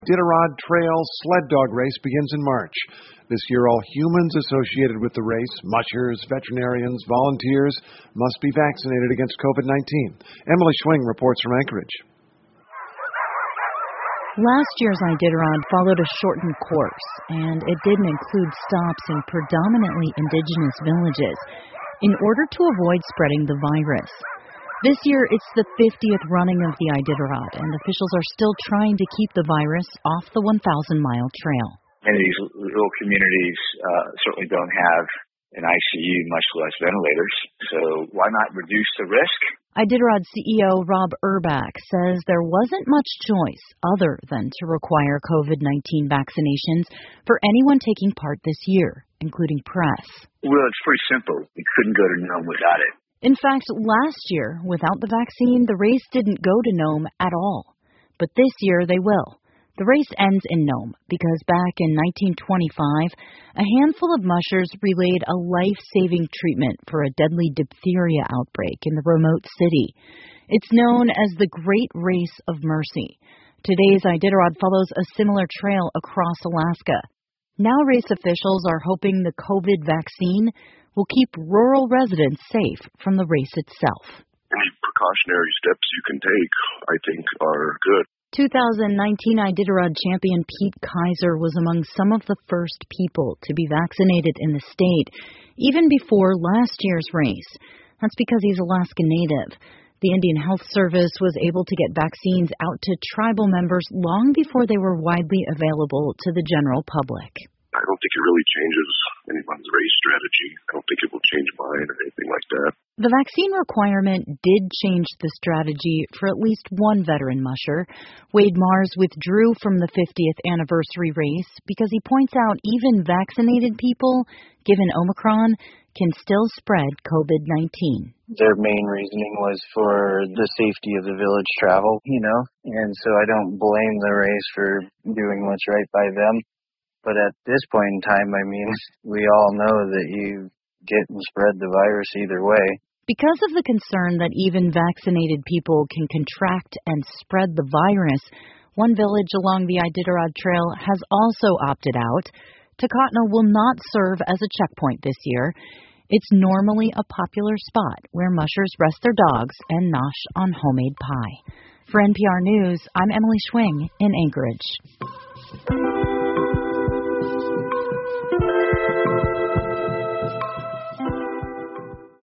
Iditarod Trail Sled Dog Race begins in March. This year, all humans associated with the race, mushers, veterinarians, volunteers, must be vaccinated against COVID-19. Emily Schwing reports from Anchorage. Last year's Iditarod followed a shortened course, and it didn't include stops in predominantly indigenous villages in order to avoid spreading the virus. This year, it's the 50th running of the Iditarod, and officials are still trying to keep the virus off the 1,000-mile trail. Many of these little communities certainly don't have an ICU, much less ventilators, so why not reduce the risk? Iditarod CEO Rob Urbach says there wasn't much choice other than to require COVID-19 vaccinations for anyone taking part this year, including press. Well, it's pretty simple. We couldn't go to Nome without it. In fact, last year, without the vaccine, the race didn't go to Nome at all. But this year, they will. The race ends in Nome because back in 1925, a handful of mushers relayed a life-saving treatment for a deadly diphtheria outbreak in the remote city. It's known as the Great Race of Mercy. Today's Iditarod follows a similar trail across Alaska. Now race officials are hoping the COVID vaccine will keep rural residents safe from the race itself. Any precautionary steps you can take, I think, are good. 2019 Iditarod champion Pete Kaiser was among some of the first people to be vaccinated in the state, even before last year's race. That's because he's Alaska Native. The Indian Health Service was able to get vaccines out to tribal members long before they were widely available to the general public. I don't think it really changes anyone's race strategy. I don't think it will change mine or anything like that. The vaccine requirement did change the strategy for at least one veteran musher. Wade Mars withdrew from the 50th anniversary race because he points out even vaccinated people, given Omicron, can still spread COVID-19. Their main reasoning was for the safety of the village travel, and so I don't blame the race for doing what's right by them. But at this point in time, we all know that you get and spread the virus either way. Because of the concern that even vaccinated people can contract and spread the virus, one village along the Iditarod Trail has also opted out. Takotna will not serve as a checkpoint this year. It's normally a popular spot where mushers rest their dogs and nosh on homemade pie. For NPR News, I'm Emily Schwing in Anchorage.